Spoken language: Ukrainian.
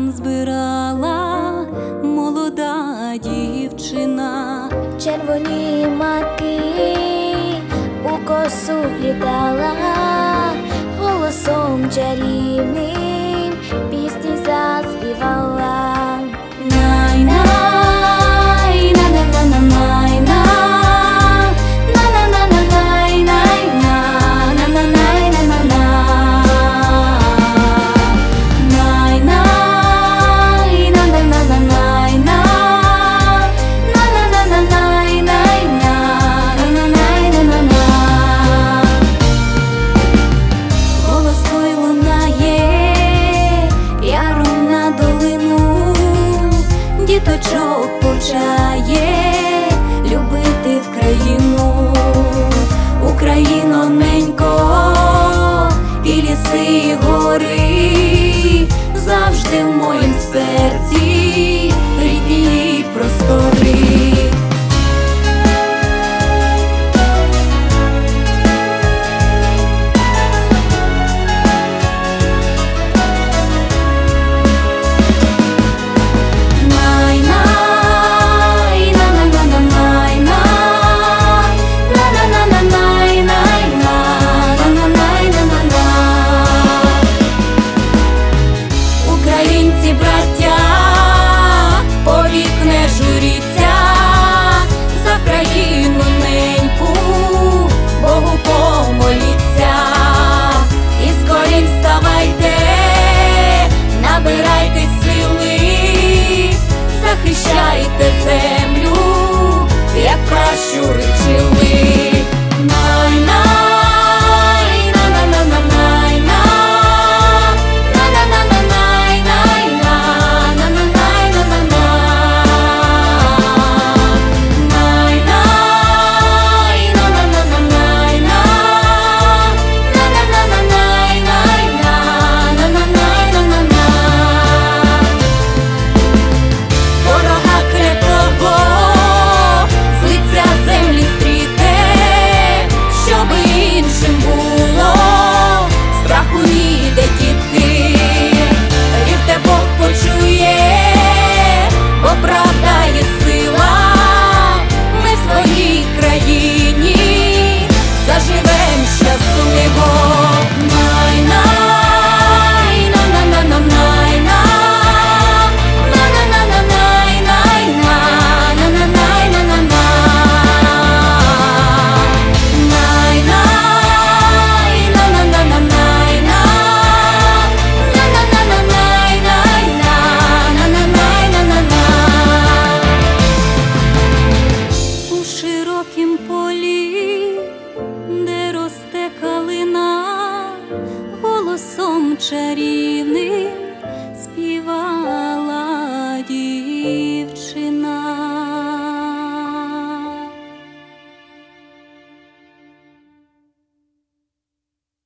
разом збирала молода дівчина. Червоні маки у косу плітала, голосом чарівним пісні заспівала. Най-най, на-на-на-на-най-на, на-на-на-на-най-най-на, на-на-най-на-на-на. Най-най, на-на-на-на-най-на, на-на-на-на-най-най-на, на-на-най-на-на-на. Голос той лунає яром на долину, діточок повчає любити Вкраїну. Україно ненько, і ліси, і гори завжди в моїм серці, рідні простори. Українці, браття, повік не журіться, за країну неньку Богу помоліться. Із колін вставайте, набирайте сили, захищайте землю, як пращури вчили. Де росте калина, голосом чарівним